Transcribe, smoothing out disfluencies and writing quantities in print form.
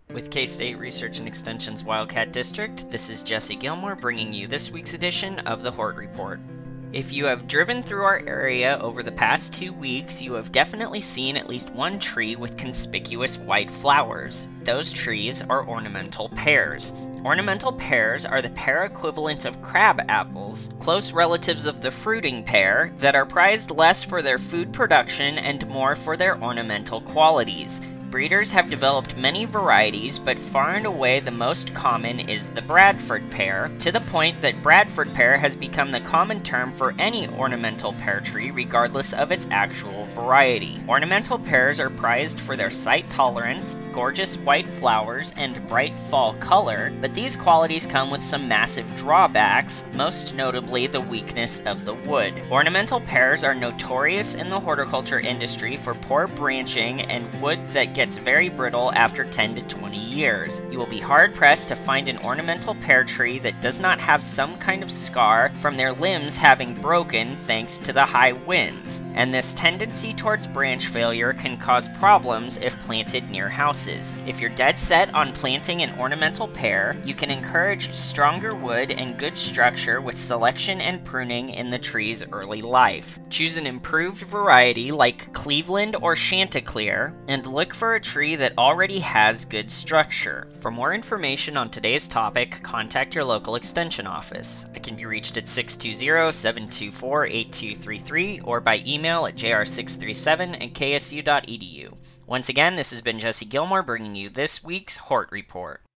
With K-State Research and Extension's Wildcat District, this is Jesse Gilmore bringing you this week's edition of the Hort Report. If you have driven through our area over the past 2 weeks, you have definitely seen at least one tree with conspicuous white flowers. Those trees are ornamental pears. Ornamental pears are the pear equivalent of crab apples, close relatives of the fruiting pear, that are prized less for their food production and more for their ornamental qualities. Breeders have developed many varieties, but far and away the most common is the Bradford pear, to the point that Bradford pear has become the common term for any ornamental pear tree regardless of its actual variety. Ornamental pears are prized for their site tolerance, gorgeous white flowers, and bright fall color, but these qualities come with some massive drawbacks, most notably the weakness of the wood. Ornamental pears are notorious in the horticulture industry for poor branching and wood that gets very brittle after 10 to 20 years. You will be hard-pressed to find an ornamental pear tree that does not have some kind of scar from their limbs having broken thanks to the high winds, and this tendency towards branch failure can cause problems if planted near houses. If you're dead set on planting an ornamental pear, you can encourage stronger wood and good structure with selection and pruning in the tree's early life. Choose an improved variety like Cleveland or Chanticleer, and look for a tree that already has good structure. For more information on today's topic, contact your local extension office. I can be reached at 620-724-8233 or by email at jr637@ksu.edu. Once again, this has been Jesse Gilmore bringing you this week's Hort Report.